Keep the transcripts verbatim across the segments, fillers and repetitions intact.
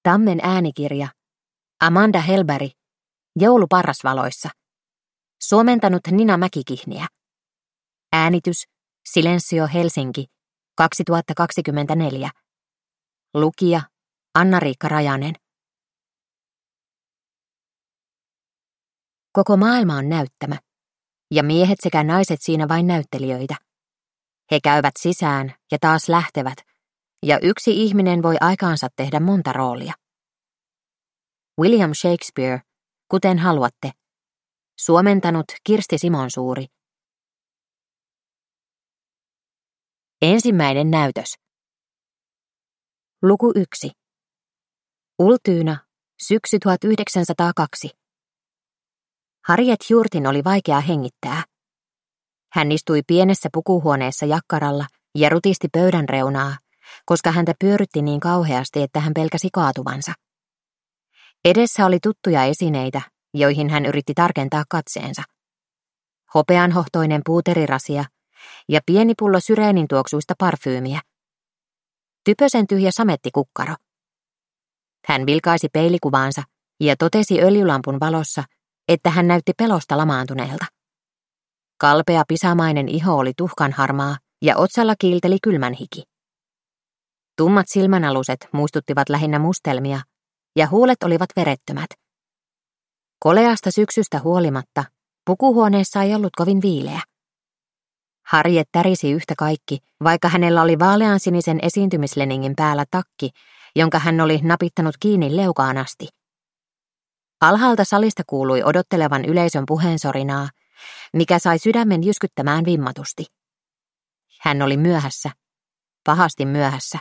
Tammen äänikirja. Amanda Helberg. Joulu parrasvaloissa. Suomentanut Nina Mäkikihniä. Äänitys Silensio Helsinki kaksituhattakaksikymmentäneljä. Lukija Anna-Riikka Rajanen. Koko maailma on näyttämä, ja miehet sekä naiset siinä vain näyttelijöitä. He käyvät sisään ja taas lähtevät, ja yksi ihminen voi aikaansa tehdä monta roolia. William Shakespeare, kuten haluatte. Suomentanut Kirsti Simonsuuri. Ensimmäinen näytös. Luku yksi. Ultyyna, syksy tuhatyhdeksänsataakaksi. Harriet Hurtin oli vaikea hengittää. Hän istui pienessä pukuhuoneessa jakkaralla ja rutisti pöydän reunaa, koska häntä pyörytti niin kauheasti, että hän pelkäsi kaatuvansa. Edessä oli tuttuja esineitä, joihin hän yritti tarkentaa katseensa. Hopeanhohtoinen puuterirasia ja pieni pullo syreenin tuoksuista parfyymiä. Typösen tyhjä samettikukkaro. Hän vilkaisi peilikuvaansa ja totesi öljylampun valossa, että hän näytti pelosta lamaantuneelta. Kalpea pisamainen iho oli tuhkanharmaa ja otsalla kiilteli kylmän hiki. Tummat silmänaluset muistuttivat lähinnä mustelmia ja huulet olivat verettömät. Koleasta syksystä huolimatta pukuhuoneessa ei ollut kovin viileä. Harriet tärisi yhtä kaikki, vaikka hänellä oli vaaleansinisen esiintymisleningin päällä takki, jonka hän oli napittanut kiinni leukaan asti. Alhaalta salista kuului odottelevan yleisön puheensorinaa, mikä sai sydämen jyskyttämään vimmatusti. Hän oli myöhässä, pahasti myöhässä.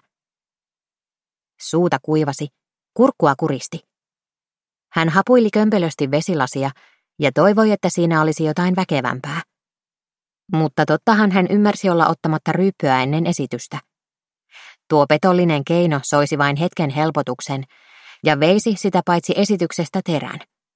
Suuta kuivasi, kurkkua kuristi. Hän hapuili kömpelösti vesilasia ja toivoi, että siinä olisi jotain väkevämpää. Mutta tottahan hän ymmärsi olla ottamatta ryyppyä ennen esitystä. Tuo petollinen keino soisi vain hetken helpotuksen ja veisi sitä paitsi esityksestä terän.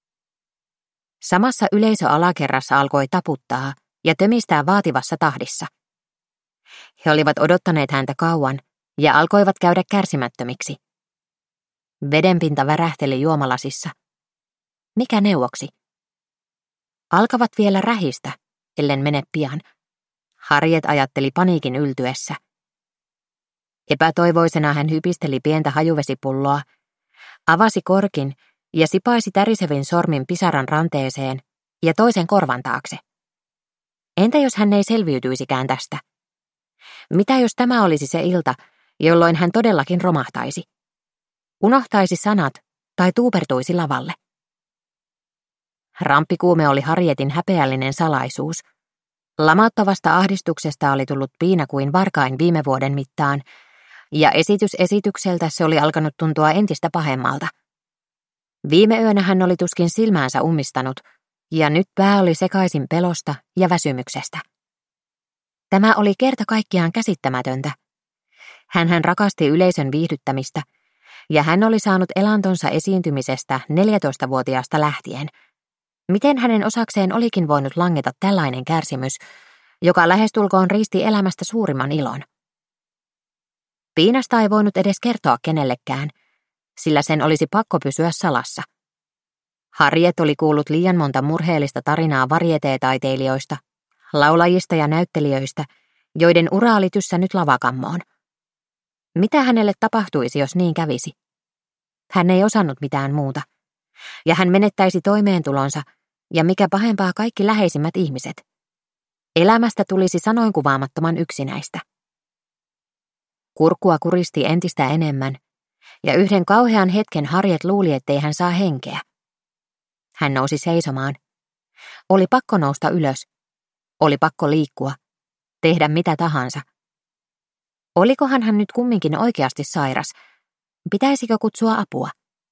Samassa yleisöalakerrassa alkoi taputtaa ja tömistää vaativassa tahdissa. He olivat odottaneet häntä kauan ja alkoivat käydä kärsimättömiksi. Vedenpinta värähteli juomalasissa. Mikä neuvoksi? Alkavat vielä rähistä, ellen mene pian. Harriet ajatteli paniikin yltyessä. Epätoivoisena hän hypisteli pientä hajuvesipulloa, avasi korkin ja sipaisi tärisevin sormin pisaran ranteeseen ja toisen korvan taakse. Entä jos hän ei selviytyisikään tästä? Mitä jos tämä olisi se ilta, jolloin hän todellakin romahtaisi? Unohtaisi sanat tai tuupertuisi lavalle. Ramppikuume oli Harrietin häpeällinen salaisuus. Lamauttavasta ahdistuksesta oli tullut piina kuin varkain viime vuoden mittaan, ja esitys esitykseltä se oli alkanut tuntua entistä pahemmalta. Viime yönä hän oli tuskin silmäänsä ummistanut, ja nyt pää oli sekaisin pelosta ja väsymyksestä. Tämä oli kerta kaikkiaan käsittämätöntä. Hänhän rakasti yleisön viihdyttämistä, ja hän oli saanut elantonsa esiintymisestä neljätoistavuotiaasta lähtien. Miten hänen osakseen olikin voinut langeta tällainen kärsimys, joka lähestulkoon riisti elämästä suurimman ilon? Piinasta ei voinut edes kertoa kenellekään, sillä sen olisi pakko pysyä salassa. Harriet oli kuullut liian monta murheellista tarinaa varieteetaiteilijoista, laulajista ja näyttelijöistä, joiden ura oli tyssännyt lavakammoon. Mitä hänelle tapahtuisi, jos niin kävisi? Hän ei osannut mitään muuta, ja hän menettäisi toimeentulonsa, ja mikä pahempaa kaikki läheisimmät ihmiset. Elämästä tulisi sanoin kuvaamattoman yksinäistä. Kurkkua kuristi entistä enemmän, ja yhden kauhean hetken Harriet luuli, ettei hän saa henkeä. Hän nousi seisomaan. Oli pakko nousta ylös. Oli pakko liikkua. Tehdä mitä tahansa. Olikohan hän nyt kumminkin oikeasti sairas? Pitäisikö kutsua apua?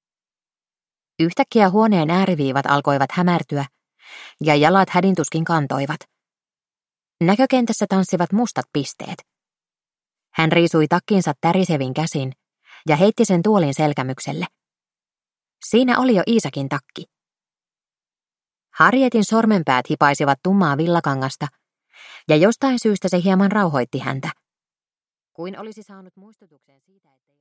Yhtäkkiä huoneen ääriviivat alkoivat hämärtyä, ja jalat hädintuskin kantoivat. Näkökentässä tanssivat mustat pisteet. Hän riisui takkinsa tärisevin käsin ja heitti sen tuolin selkämykselle. Siinä oli jo Iisakin takki. Harrietin sormenpäät hipaisivat tummaa villakangasta, ja jostain syystä se hieman rauhoitti häntä. Kuin olisi saanut muistutuksen siitä, että